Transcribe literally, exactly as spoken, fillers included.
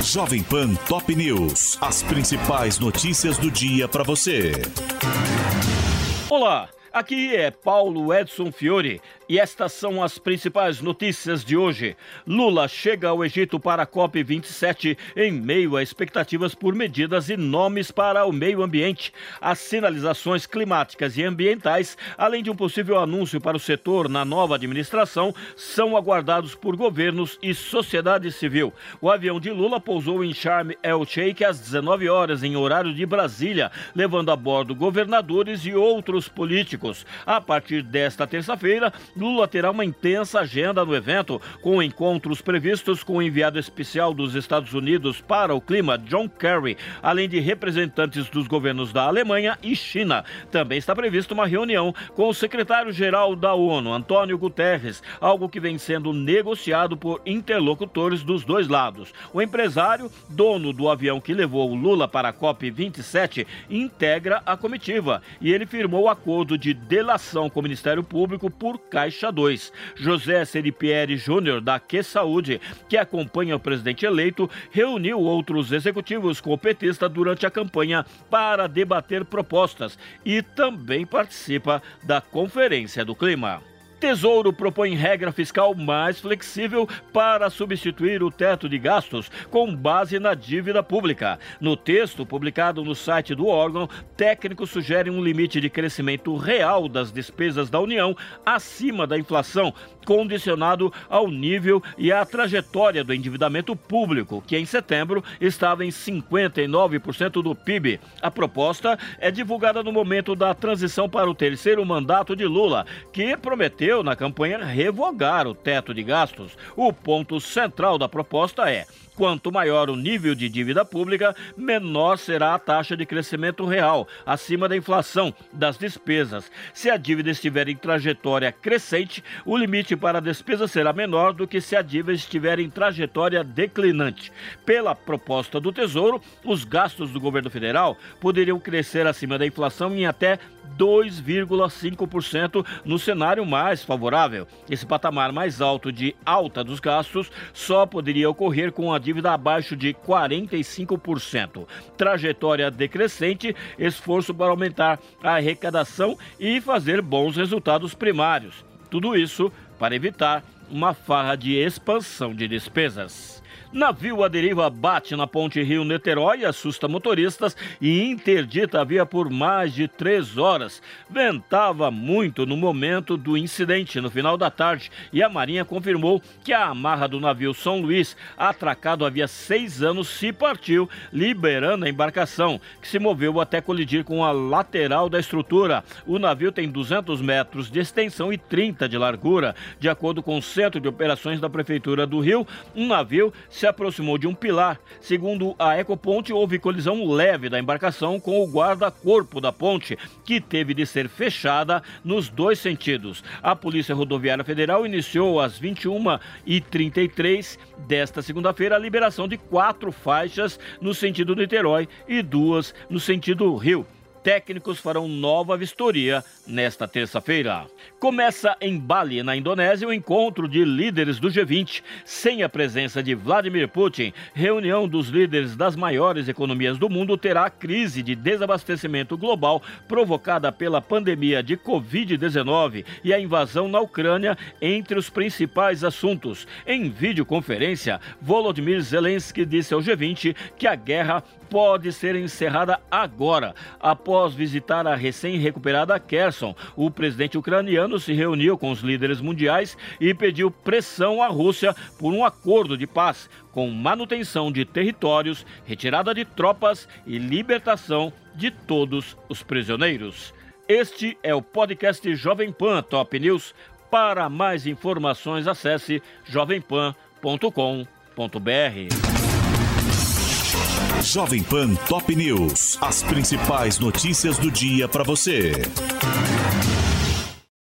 Jovem Pan Top News. As principais notícias do dia para você. Olá, aqui é Paulo Edson Fiore e estas são as principais notícias de hoje. Lula chega ao Egito para a COP vinte e sete em meio a expectativas por medidas e nomes para o meio ambiente. As sinalizações climáticas e ambientais, além de um possível anúncio para o setor na nova administração, são aguardados por governos e sociedade civil. O avião de Lula pousou em Sharm el-Sheikh às dezenove horas em horário de Brasília, levando a bordo governadores e outros políticos. A partir desta terça-feira, Lula terá uma intensa agenda no evento, com encontros previstos com o enviado especial dos Estados Unidos para o clima, John Kerry, além de representantes dos governos da Alemanha e China. Também está prevista uma reunião com o secretário-geral da ONU, Antônio Guterres, algo que vem sendo negociado por interlocutores dos dois lados. O empresário, dono do avião que levou o Lula para a COP vinte e sete, integra a comitiva e ele firmou o acordo de delação com o Ministério Público por Caixa dois. José Seripieri Júnior, da Que Saúde, que acompanha o presidente eleito, reuniu outros executivos com o petista durante a campanha para debater propostas e também participa da Conferência do Clima. Tesouro propõe regra fiscal mais flexível para substituir o teto de gastos com base na dívida pública. No texto publicado no site do órgão, técnicos sugerem um limite de crescimento real das despesas da União acima da inflação, condicionado ao nível e à trajetória do endividamento público, que em setembro estava em cinquenta e nove por cento do P I B. A proposta é divulgada no momento da transição para o terceiro mandato de Lula, que prometeu na campanha revogar o teto de gastos. O ponto central da proposta é: quanto maior o nível de dívida pública, menor será a taxa de crescimento real, acima da inflação das despesas. Se a dívida estiver em trajetória crescente, o limite para a despesa será menor do que se a dívida estiver em trajetória declinante. Pela proposta do Tesouro, os gastos do governo federal poderiam crescer acima da inflação em até dois vírgula cinco por cento no cenário mais favorável. Esse patamar mais alto de alta dos gastos só poderia ocorrer com a dívida abaixo de quarenta e cinco por cento. Trajetória decrescente, esforço para aumentar a arrecadação e fazer bons resultados primários. Tudo isso para evitar uma farra de expansão de despesas. Navio à deriva bate na ponte Rio-Niterói, assusta motoristas e interdita a via por mais de três horas. Ventava muito no momento do incidente, no final da tarde, e a Marinha confirmou que a amarra do navio São Luís, atracado havia seis anos, se partiu, liberando a embarcação, que se moveu até colidir com a lateral da estrutura. O navio tem duzentos metros de extensão e trinta de largura. De acordo com o Centro de Operações da Prefeitura do Rio, um navio se aproximou de um pilar. Segundo a Ecoponte, houve colisão leve da embarcação com o guarda-corpo da ponte, que teve de ser fechada nos dois sentidos. A Polícia Rodoviária Federal iniciou às vinte e uma e trinta e três desta segunda-feira a liberação de quatro faixas no sentido Niterói e duas no sentido Rio. Técnicos farão nova vistoria nesta terça-feira. Começa em Bali, na Indonésia, o encontro de líderes do G vinte. Sem a presença de Vladimir Putin, reunião dos líderes das maiores economias do mundo terá a crise de desabastecimento global provocada pela pandemia de covid dezenove e a invasão na Ucrânia entre os principais assuntos. Em videoconferência, Volodymyr Zelensky disse ao G vinte que a guerra pode ser encerrada agora. Após visitar a recém-recuperada Kherson, o presidente ucraniano se reuniu com os líderes mundiais e pediu pressão à Rússia por um acordo de paz, com manutenção de territórios, retirada de tropas e libertação de todos os prisioneiros. Este é o podcast Jovem Pan Top News. Para mais informações, acesse jovem pan ponto com ponto b r. Jovem Pan Top News. As principais notícias do dia para você.